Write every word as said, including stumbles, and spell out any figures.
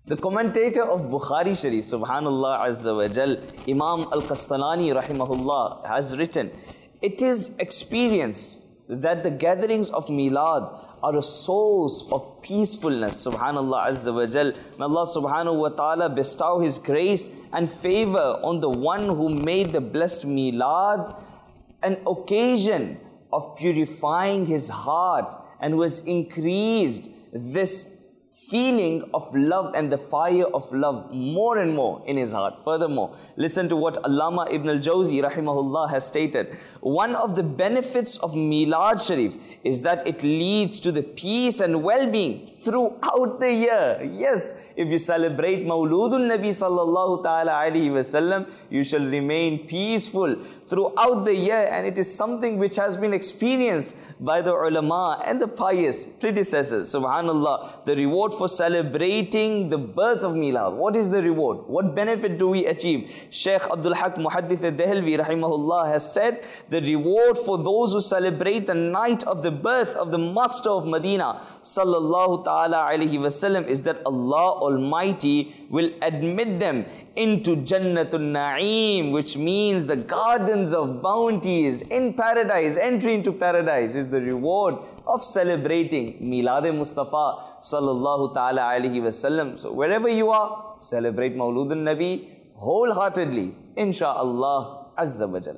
The commentator of Bukhari Sharif, Subhanallah Azza wa Jal, Imam Al-Qastalani Rahimahullah, has written, it is experience that the gatherings of Milad are a source of peacefulness. Subhanallah Azza wa Jal. May Allah Subhanahu wa Ta'ala bestow His grace and favor on the one who made the blessed Milad an occasion of purifying his heart and who has increased this feeling of love and the fire of love more and more in his heart. Furthermore, listen to what Allama Ibn al-Jawzi Rahimahullah has stated. One of the benefits of Milad Sharif is that it leads to the peace and well-being throughout the year. Yes, if you celebrate Mawludun Nabi Sallallahu Ta'ala Alaihi Wasallam, you shall remain peaceful throughout the year, and it is something which has been experienced by the ulama and the pious predecessors. Subhanallah, the reward for celebrating the birth of Milad. What is the reward? What benefit do we achieve? Shaykh Abdul Haq Muhaddith al-Dehelvi Rahimahullah has said, the reward for those who celebrate the night of the birth of the Master of Medina Sallallahu Ta'ala Alaihi Wasallam is that Allah Almighty will admit them into Jannatul Na'im, which means the gardens of bounties in paradise. Entry into paradise is the reward of celebrating Milad Mustafa Sallallahu Ta'ala Alaihi Wasallam. So wherever you are, celebrate Mawludun Nabi wholeheartedly, insha'Allah Azza wa Jal.